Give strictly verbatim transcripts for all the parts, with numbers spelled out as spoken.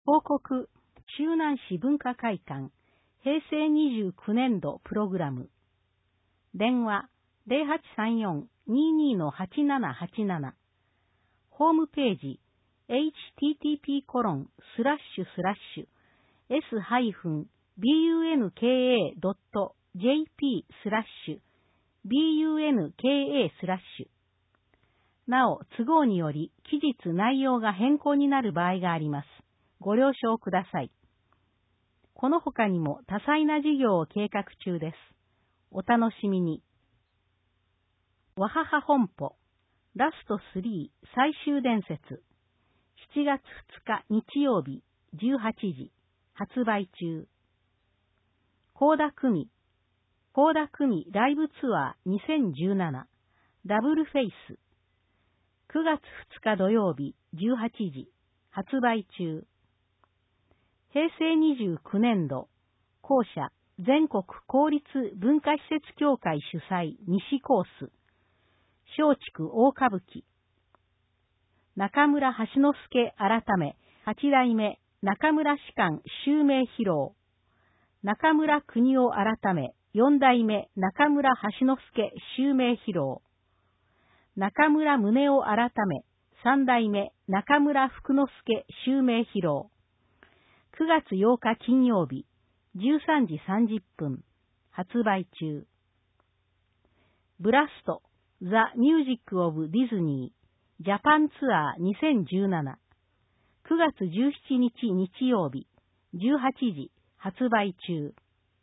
報告、周南市文化会館、平成にじゅうきゅうねん度プログラム。電話、ゼロはちさんよん にーにー のはちななはちなな。ホームページ、エイチティーティーピーコロンスラッシュスラッシュエスハイフンビーユーエヌケーエードットジェーピー スラッシュ ビーユーエヌケーエー スラッシュ。なお、都合により期日内容が変更になる場合があります。ご了承ください。この他にも多彩な事業を計画中です。お楽しみに。わはは本舗、ラストスリー最終伝説。しちがつふつか日曜日じゅうはちじ発売中。倖田來未、倖田來未ライブツアーにせんじゅうななダブルフェイス。くがつふつか土曜日じゅうはちじ発売中。平成にじゅうきゅうねん度校舎全国公立文化施設協会主催西コース。松竹大歌舞伎。中村橋之助改め八代目中村士官襲名披露。中村邦夫改め四代目中村橋之助襲名披露。中村宗男改め三代目中村福之助襲名披露。くがつようか金曜日じゅうさんじさんじゅっぷん発売中。ブラストザ・ミュージック・オブ・ディズニージャパンツアーにせんじゅうなな。くがつじゅうしちにち日曜日じゅうはちじ発売中。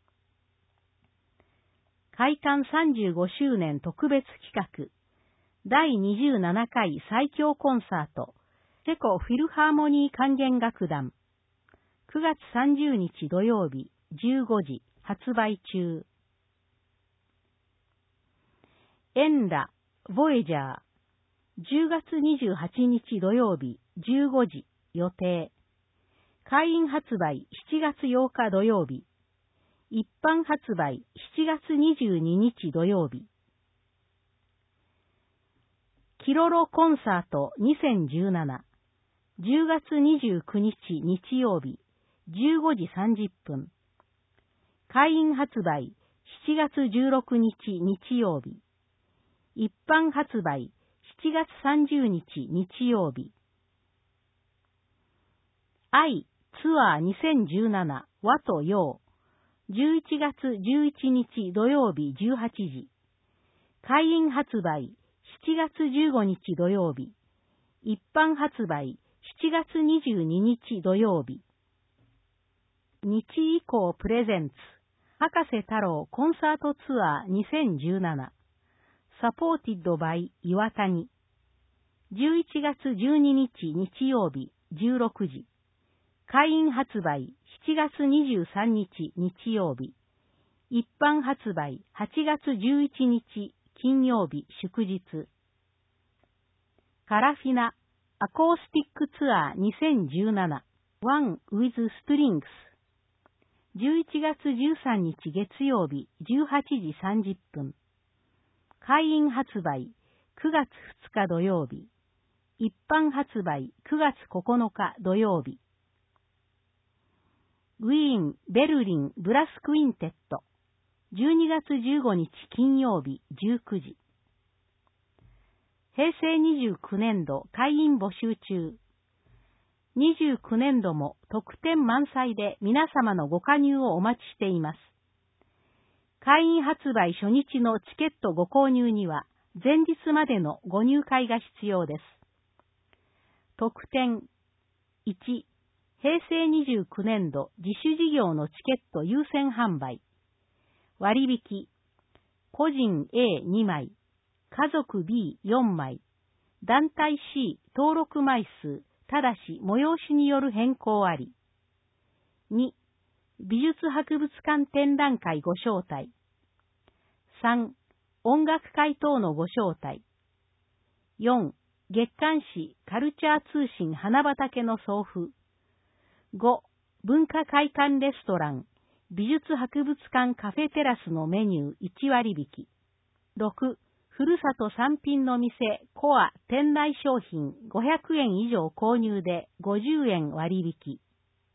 開館さんじゅうごしゅうねん特別企画だいにじゅうななかい最強コンサートチェコフィルハーモニー管弦楽団。くがつさんじゅうにち土曜日じゅうごじ発売中。エンラ、ボエジャー。じゅうがつにじゅうはちにち土曜日じゅうごじ予定。会員発売しちがつようか土曜日。一般発売しちがつにじゅうににち土曜日。キロロコンサートにせんじゅうなな。じゅうがつにじゅうくにち日曜日じゅうごじさんじゅっぷん。会員発売しちがつじゅうろくにち日曜日。一般発売しちがつさんじゅうにち日曜日。愛ツアーにせんじゅうなな和と洋。じゅういちがつじゅういちにち土曜日じゅうはちじ。会員発売しちがつじゅうごにち土曜日。一般発売しちがつにじゅうににち土曜日。日以降プレゼンツ博士太郎コンサートツアーにせんじゅうなな。サポーティッドバイ岩谷。じゅういちがつじゅうににち日曜日じゅうろくじ。会員発売しちがつにじゅうさんにち日曜日。一般発売はちがつじゅういちにち金曜日祝日。カラフィナアコースティックツアーにせんじゅうなな One with Strings。じゅういちがつじゅうさんにち月曜日じゅうはちじさんじゅっぷん。会員発売くがつふつか土曜日。一般発売くがつここのか土曜日。ウィーン・ベルリン・ブラスクインテッド。じゅうにがつじゅうごにち金曜日じゅうくじ。平成にじゅうきゅうねん度会員募集中。にじゅうきゅうねん度も特典満載で皆様のご加入をお待ちしています。会員発売初日のチケットご購入には前日までのご入会が必要です。特典いち、平成にじゅうきゅうねん度自主事業のチケット優先販売。割引、個人 エーにまい、家族 ビーよんまい、団体 シー 登録枚数、ただし催しによる変更あり。に、美術博物館展覧会ご招待。さん、音楽会等のご招待。よん、月刊誌カルチャー通信花畑の送付。ご、文化会館レストラン、美術博物館カフェテラスのメニューいちわりびき。ろく、ふるさと産品の店コア店内商品ごひゃくえん以上購入でごじゅうえん割引。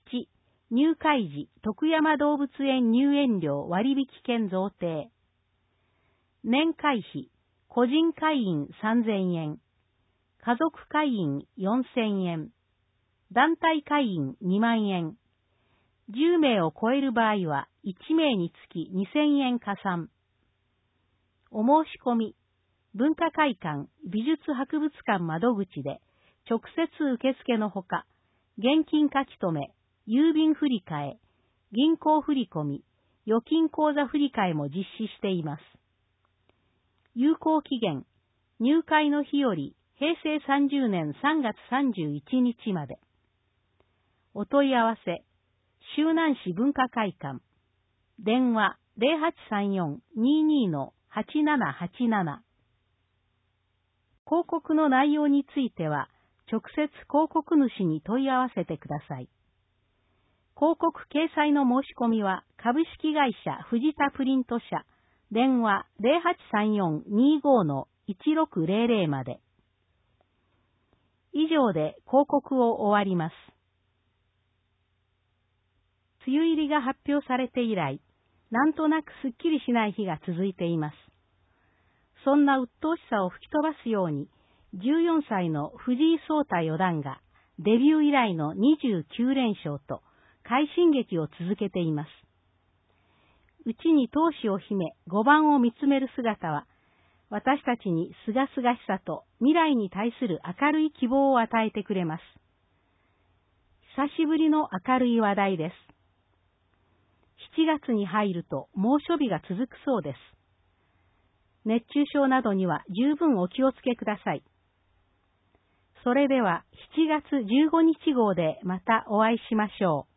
なな、入会時徳山動物園入園料割引券贈呈。年会費、個人会員さんぜんえん、家族会員よんせんえん、団体会員にまんえん、じゅうめいを超える場合はいちめいにつきにせんえん加算。お申し込み、文化会館美術博物館窓口で直接受付のほか、現金書き留め、郵便振替、銀行振込、預金口座振替も実施しています。有効期限、入会の日よりへいせいさんじゅうねんさんがつさんじゅういちにちまで。お問い合わせ、周南市文化会館。電話 ゼロはちさんよん にーにー はちななはちなな。広告の内容については、直接広告主に問い合わせてください。広告掲載の申し込みは、株式会社藤田プリント社、電話 ゼロはちさんよん にーごー いちろくゼロゼロ まで。以上で広告を終わります。梅雨入りが発表されて以来、なんとなくすっきりしない日が続いています。そんな鬱陶しさを吹き飛ばすように、じゅうよんさいの藤井聡太四段がデビュー以来のにじゅうきゅうれんしょうと快進撃を続けています。内に闘志を秘めごばんを見つめる姿は、私たちにすがすがしさと未来に対する明るい希望を与えてくれます。久しぶりの明るい話題です。しちがつに入ると猛暑日が続くそうです。熱中症などには十分お気をつけください。それではしちがつじゅうごにち号でまたお会いしましょう。